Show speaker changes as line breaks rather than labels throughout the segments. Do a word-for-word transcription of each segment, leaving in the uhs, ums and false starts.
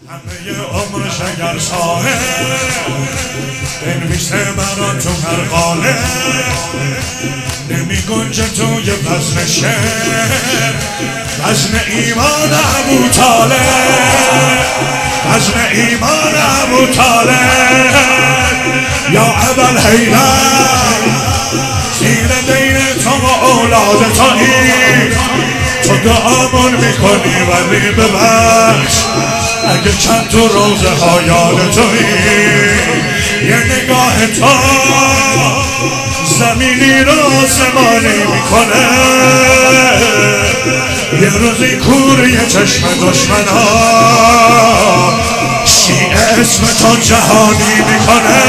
همه عمرش اگر صاحب بنویسه برا تو هر قاله نمی گنجه توی وزن شعر وزن ایمان ابو طالب وزن ایمان ابو طالب یا ابوالحیدر زیر دین تو و اولاد تویی تو دعامون میکنی ولی ببخش اگه چند تو روزه ها یاد تویی یه نگاه تو زمینی رو آسمانی میکنه یه روزی کور یه چشم دشمن ها شیعه اسم تو جهانی میکنه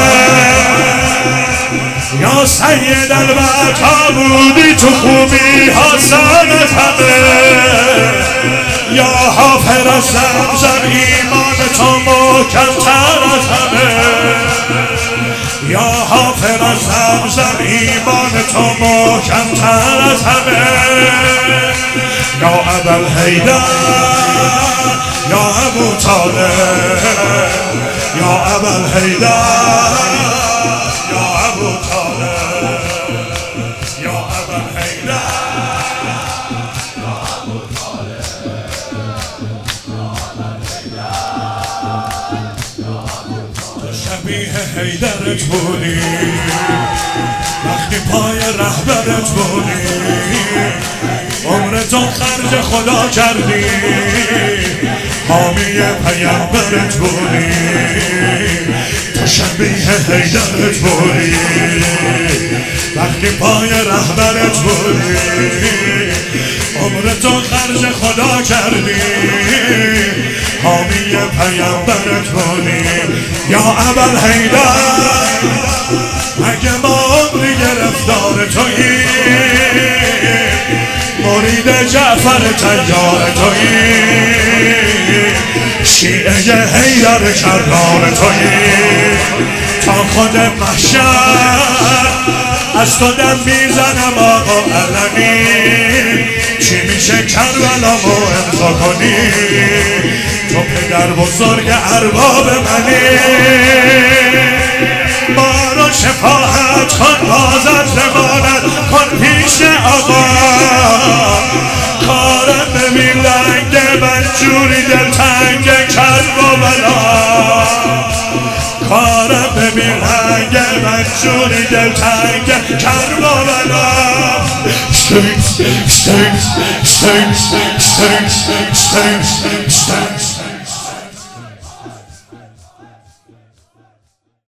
یا سید البرکا بودی تو خوبی حسن از همه یا حافظ از زمزم ایمان تو محکم‌تر از همه یا حافظ از زمزم ایمان تو محکم‌تر از همه یا ابوالحیدر یا ابو طالب یا ابوالحیدر یا ابو طالب یا ابوالحیدر یا ابو طالب تو شبیه حیدرت بودی وقتی پای رهبرت بودی عمرتو خرج خدا کردی حامی پیامبرت بودی تو شبیه حیدرت بودی وقتی پای رهبرت بودی عمرتو خرج خدا کردی حامی پیامبرت بودی یا ابوالحیدر اگه ما عمری گرفتار تویی مرید جعفر طیار تویی شیعه حیدر کرار تویی تا خود محشر از تو دم میزنم آقا علمی چی میشه کربلامو امضا کنی تو پدر بزرگ ارباب منی ما رو شفاعت کن بازت زمانت کن پیش آقا کارم ببین لنگ من جوری دلتنگ کربلا کارم ببین لنگ من جوری دلتنگ کربلا Stinks, stinks, stinks, stinks, stinks, stinks, stinks